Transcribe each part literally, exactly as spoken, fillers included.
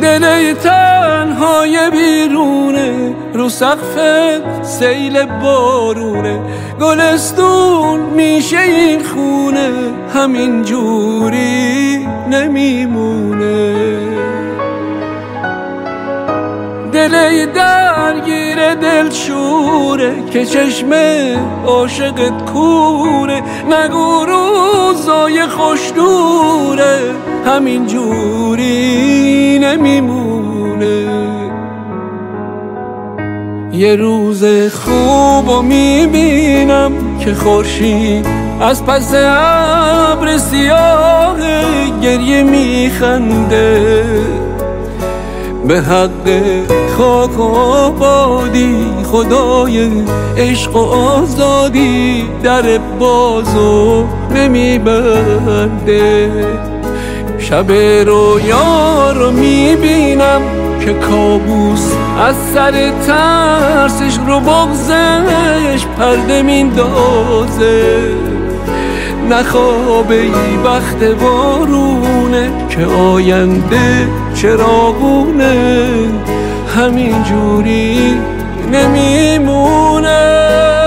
دل تنهای بیرونه، رو سقف سیل بارونه، گلستون میشه این خونه، همین جوری نمیمونه. دل درگیر دل شوره که چشم عاشقت کوره، نگو روزای خوش دوره، همین جوری نمیمونه. یه روز خوبو میبینم که خورشید از پس ابر سیاه گریه میخنده، به حق خاک و آبادی خدای عشق و آزادی در بازو نمیبنده. شب رویا رو میبینم که کابوس از سر ترسش رو بغزش پرده میندازه، نخوابه ای بخت بارونه که آینده چراغونه، همین جوری نمیمونه.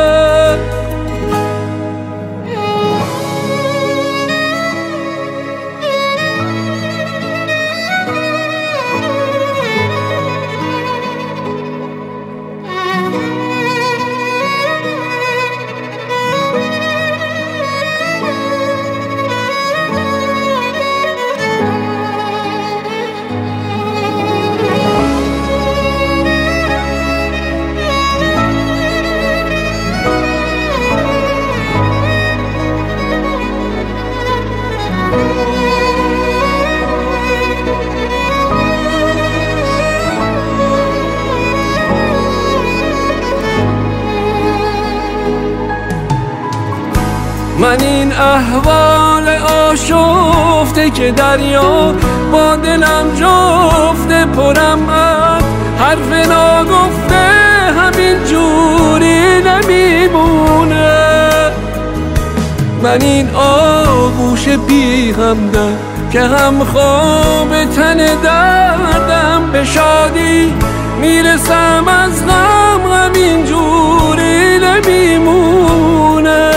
من این احوال آشفته که دریا با دلم جفته، پرم از حرف ناگفته، همین جوری نمیمونه. من این آغوش بی همدم که هم خواب تن دردم، به شادی میرسم از غم، همین جوری نمیمونه.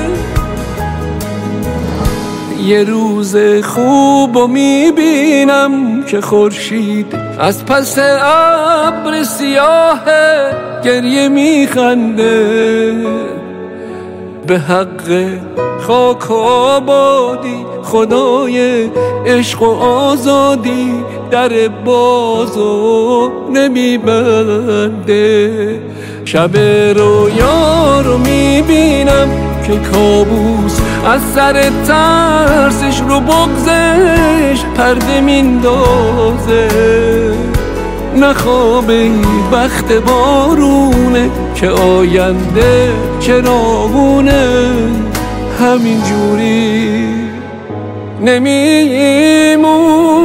یه روز خوبو میبینم که خورشید از پس ابر سیاه گریه میخنده، به حق خاک و آبادی خدای عشق و آزادی در بازو نمیبنده. شب رویا رو میبینم که کابوس از سر ترسش رو بغزش پرده میندازه، نخوابه ای بخت بارونه که آینده چراغونه، همین جوری نمیمونه.